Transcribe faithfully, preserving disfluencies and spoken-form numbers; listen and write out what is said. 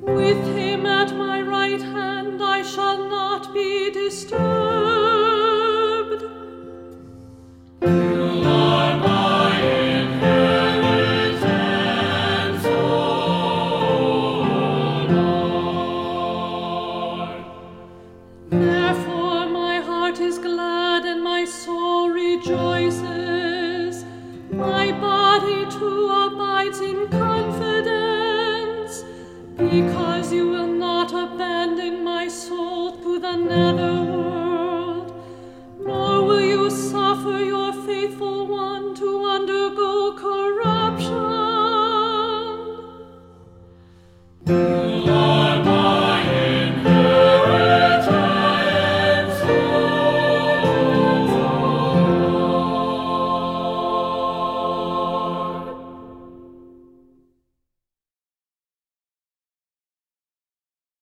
With him at my right hand I shall not be disturbed. You are my inheritance, O Lord. Therefore my heart is glad and my soul rejoices. My body too abides in confidence, because you will not abandon my soul to the nether